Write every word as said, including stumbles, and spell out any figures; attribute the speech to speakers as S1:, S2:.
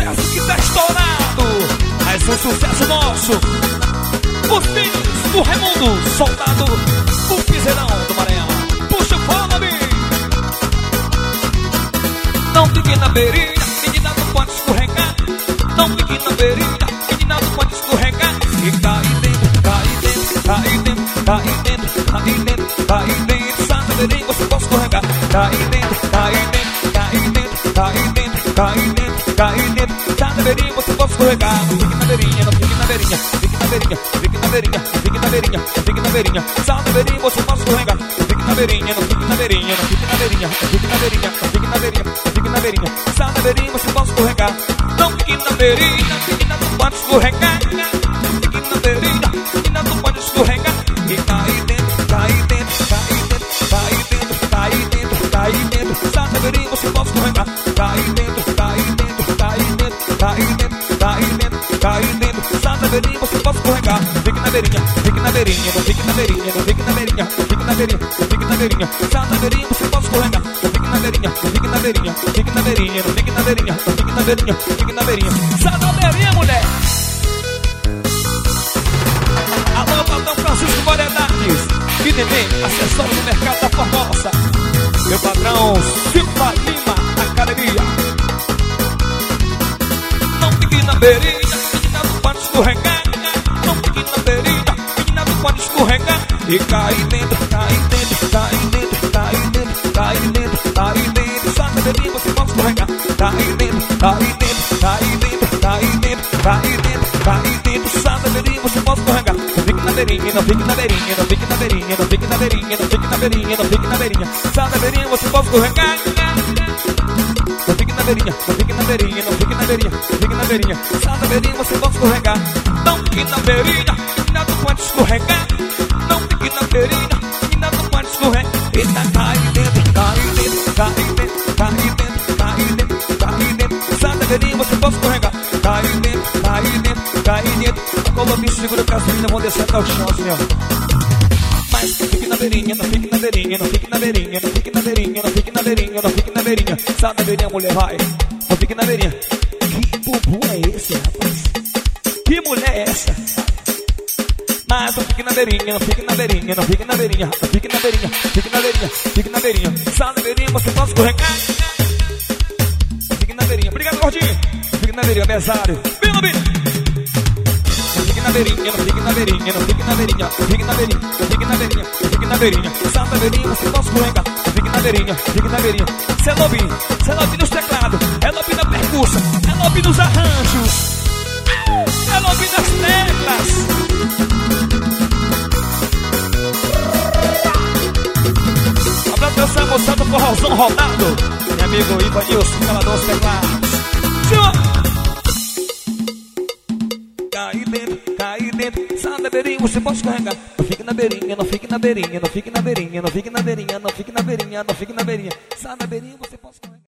S1: sucesso que tá estourado. Mais um sucesso nosso. Os filhos do Raimundo, soldado, o piseirão do Maranhão. Puxa o fone. Não fique na beirinha, menina não pode escorregar. Não fique na beirinha, menina não pode escorregar. E cai dentro, cai dentro, cai dentro, cai dentro, cai dentro, cai dentro. Sabe beirinha, você pode escorregar. Cai dentro, cai dentro, cai dentro, cai dentro, cai dentro, cai dentro. Sabe beirinha, você pode escorregar. Não fique na beirinha, não fique na beirinha, fique na beirinha, fique na beirinha, fique na beirinha, fique na beirinha. Sabe beirinha, você pode escorregar. Não fique na beirinha, não fique na beirinha, não fique na beirinha, não fique na beirinha, não fique na beirinha, não fique na beirinha. Sabe na beirinha, você pode escorregar. Não fique na beirinha, menina não pode escorregar. Não fique na beirinha, menina não pode escorregar. E cai dentro, cai dentro, cai dentro, cai dentro, cai dentro, cai dentro. Sabe na beirinha, você pode escorregar. Cai dentro, cai dentro, cai dentro, cai dentro, cai dentro, cai dentro. Sabe na beirinha, você pode escorregar. Fique na beirinha, fique na beirinha, não fique na beirinha, não fique na beirinha, não fique na beirinha, não fique na beirinha. Sabe na beirinha, você pode escorregar. Não fique na beirinha, não fique na beirinha, não fique na beirinha, não fique na beirinha, não fique na beirinha, não fique na beirinha. Sabe na beirinha, mulher. Alô, Patrão Francisco Variedades e Neném, assessor do mercado da Formosa. Meu patrão Silva Lima, academia. Não fique na beirinha, menina não pode escorregar. Não fique na beirinha, menina não pode escorregar. E cai dentro, cai dentro, cai dentro, cai dentro, cai dentro, cai dentro. Sabe na beirinha, você pode escorregar. Cai dentro, cai dentro, cai dentro, cai dentro, cai dentro, cai dentro. Sabe na beirinha, você pode escorregar. Não fique na beirinha, não fique na beirinha, não fique na beirinha, não fique na beirinha, não fique na beirinha, não fique na beirinha. Sabe na beirinha, você pode escorregar. Não fique na beirinha, não fique na beirinha, não fique na beirinha, não fique na beirinha. Sabe na beirinha, você pode escorregar. Não fique na beirinha, menina não pode escorregar. Não fique na beirinha, menina não pode escorregar. Eita, cai dentro, cai dentro, cai dentro, cai dentro, cai dentro, cai dentro. Sabe na beirinha, você pode escorregar. Cai dentro, cai dentro, cai dentro. A Colombia segura o casinho, vão descer até o chão, assim, ó. Mas não fique na beirinha, não fique na beirinha, não fique na beirinha, não fique na beirinha, não fique na beirinha, não fique na beirinha. Sabe na beirinha, mulher, vai. Não fique na beirinha. Que bubu é esse, rapaz? Que mulher é essa? Mas não fique na beirinha, não fique na beirinha, não fique na beirinha, não fique na beirinha, fique na beirinha, fique na beirinha. Sabe na beirinha, você pode escorregar. Não fique na beirinha. Obrigado, gordinho. Não fique na beirinha, mesário. Vem, Lobinho. Não fique na beirinha, não fique na beirinha, não fique na beirinha, não fique na beirinha, não fique na beirinha, não fique na beirinha. Sabe na beirinha, você pode escorregar. Não fique na beirinha, fique na beirinha. Cê é Lobinho, cê é Lobinho nos teclados, é Lobinho na percussa, é Lobinho nos arranjos, é Lobinho nas teclas. Abraço essa moça do forrozão rodado. Meu amigo Ivanilson, calador dos teclados. Chama! Cai dentro, cai dentro. Sabe na beirinha, você pode escorregar. Não fique na beirinha, não fique na beirinha, não fique na beirinha, não fique na beirinha, não fique na beirinha, não fique na beirinha. Sabe na beirinha, você pode escorregar.